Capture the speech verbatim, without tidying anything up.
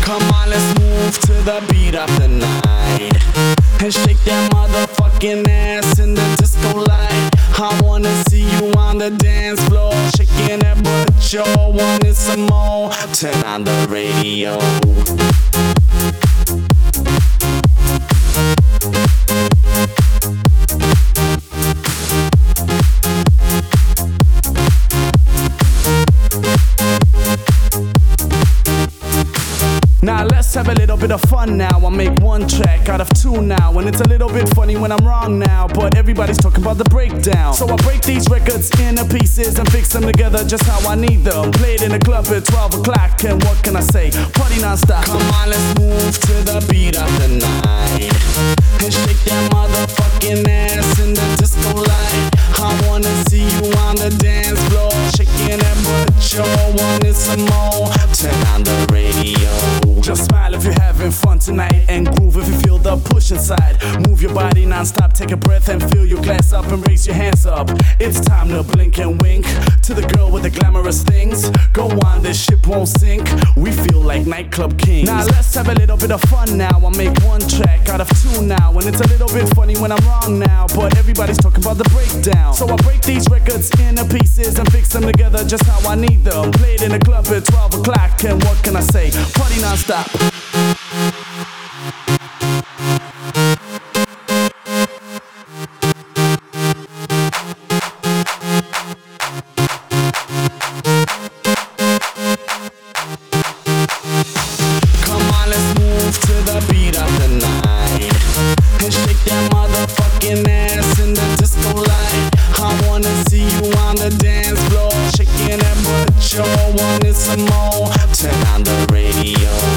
Come on, let's move to the beat of the night and shake that motherfucking ass in the disco light. I wanna see you on the dance floor, shaking that butt, you wanted some more. Turn on the radio. Now let's have a little bit of fun now. I'll make one track out of two now, and it's a little bit funny when I'm wrong now, but everybody's talking about the breakdown. So I break these records into pieces and fix them together just how I need them. Play it in the club at twelve o'clock, and what can I say? Party non-stop. Come on, let's move to the beat of the night and shake that motherfucking ass in the disco light. I wanna see you on the dance floor, shaking that butt, you wanted some more. Turn on the radio. Just smile if you're having fun tonight, and groove if you feel the push inside. Move your body non-stop, take a breath and fill your glass up and raise your hands up. It's time to blink and wink to the girl with the glamorous things. Go on, this ship won't sink. We feel like nightclub kings. Now let's have a little bit of fun now. I'll make one track out of two now, and it's a little bit funny when I'm wrong now, but everybody's talking about the breakdown. So I break these records into pieces and fix them together just how I need them. Play it in the club at twelve o'clock, and what can I say? Party non-stop. Come on, let's move to the beat of the night and shake that motherfucking ass in the disco light. I wanna see you on the dance floor, shaking that butt, you wanted some more. Turn on the radio.